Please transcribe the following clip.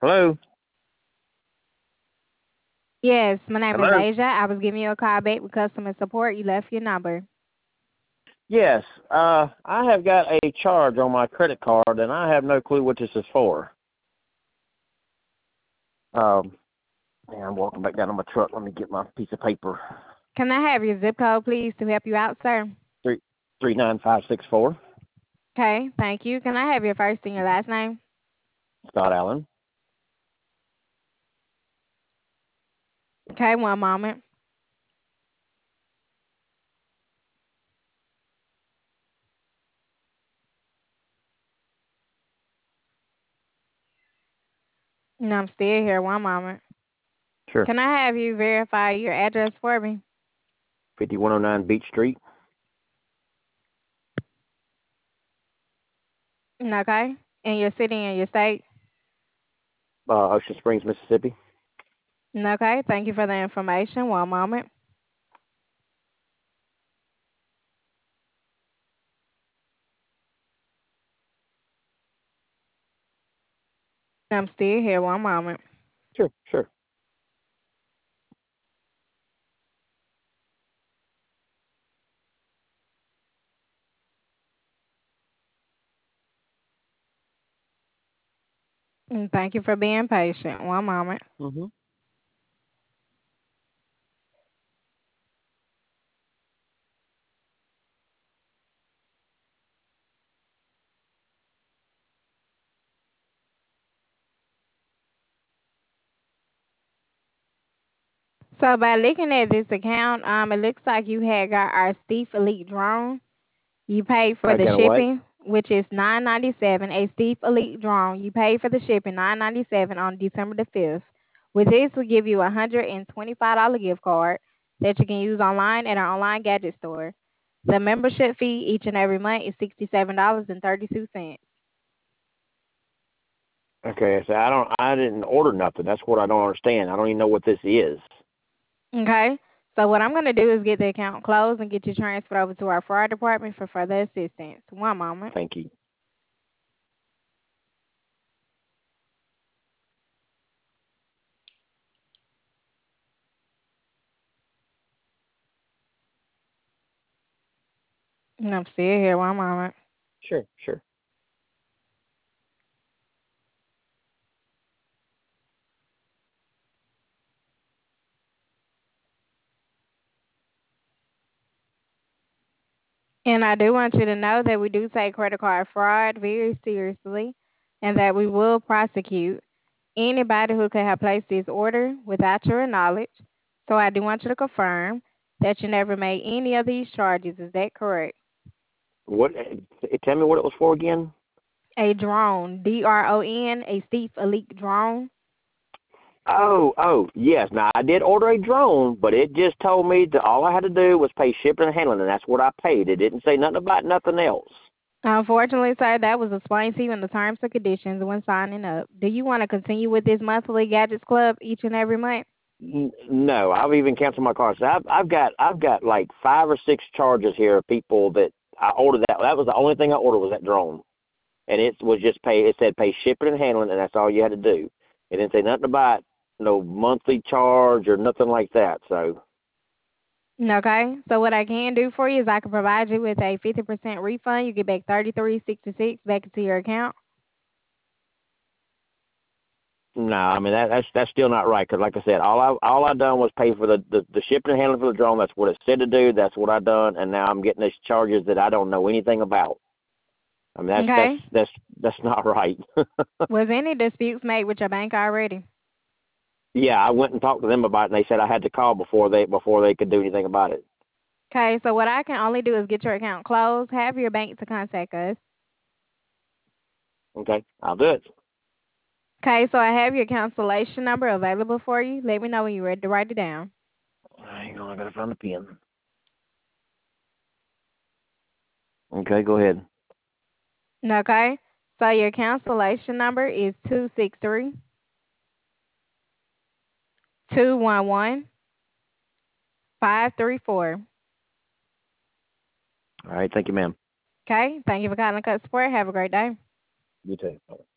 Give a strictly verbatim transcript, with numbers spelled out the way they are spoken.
Hello? Yes, my name is Hello? Asia. I was giving you a call back with customer support. You left your number. Yes, uh, I have got a charge on my credit card, and I have no clue what this is for. Um, and I'm walking back down to my truck. Let me get my piece of paper. Can I have your zip code, please, to help you out, sir? Three three nine five six four. Okay, thank you. Can I have your first and your last name? Scott Allen. Okay, one moment. No, I'm still here. One moment. Sure. Can I have you verify your address for me? fifty-one oh nine Beach Street. Okay. And your city and your state? Uh, Ocean Springs, Mississippi. Okay, thank you for the information. One moment. I'm still here. One moment. Sure, sure. And thank you for being patient. One moment. Mm-hmm. So by looking at this account, um, it looks like you had got our Steve Elite drone. You paid for I the got a what? shipping, which is nine ninety seven. A Steve Elite drone. You paid for the shipping nine ninety seven on December the fifth. With this, we give you a hundred and twenty five dollar gift card that you can use online at our online gadget store. The membership fee each and every month is sixty seven dollars and thirty two cents. Okay, so I don't, I didn't order nothing. That's what I don't understand. I don't even know what this is. Okay. So what I'm gonna do is get the account closed and get you transferred over to our fraud department for further assistance. One moment. Thank you. And I'm still here. One moment. Sure, sure. And I do want you to know that we do take credit card fraud very seriously and that we will prosecute anybody who could have placed this order without your knowledge. So I do want you to confirm that you never made any of these charges. Is that correct? What? eh, Tell me what it was for again. A drone, D R O N, a Steve Elite drone. Oh, oh, yes. Now I did order a drone, but it just told me that all I had to do was pay shipping and handling, and that's what I paid. It didn't say nothing about nothing else. Unfortunately, sir, that was explained to you in the terms and conditions when signing up. Do you want to continue with this monthly Gadgets Club each and every month? N- No, I've even canceled my car. So I've I've got I've got like five or six charges here of people that I ordered that. That was the only thing I ordered was that drone, and it was just pay. It said pay shipping and handling, and that's all you had to do. It didn't say nothing about no monthly charge or nothing like that. So Okay. So what I can do for you is I can provide you with a fifty percent refund. You get back thirty-three sixty-six back into your account. no, I mean that, that's that's still not right because, like I said, all I all I done was pay for the, the the shipping and handling for the drone. That's what it said to do. That's what I done, and now I'm getting these charges that I don't know anything about. I mean that's that's Okay. that's that's not right. Was any disputes made with your bank already? Yeah, I went and talked to them about it, and they said I had to call before they before they could do anything about it. Okay. So what I can only do is get your account closed, have your bank to contact us. Okay, I'll do it. Okay. So I have your cancellation number available for you. Let me know when you're ready to write it down. Hang on, I gotta find the pen. Okay, go ahead. Okay. So your cancellation number is two six three two one one five three four. All right, thank you, ma'am. Okay. Thank you for calling Cut Support. Have a great day. You too.